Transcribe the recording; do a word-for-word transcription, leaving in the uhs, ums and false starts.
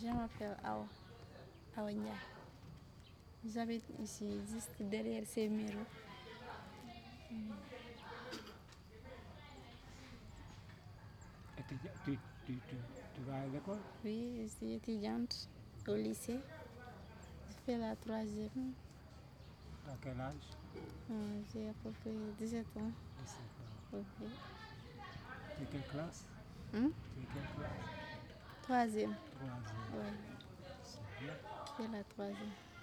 Je m'appelle Awa, Awa Ndiaye. J'habite ici, juste derrière ces murs. Et tu, tu, tu, tu, tu vas à l'école? Oui, je suis étudiante au lycée. Je fais la troisième. À quel âge? Euh, J'ai à peu près dix-sept ans. dix-sept ans. Ok. Tu es quelle classe? Hum? Tu es quelle classe? Troisième. Troisième. Ouais, C'est bien. je fais la troisième.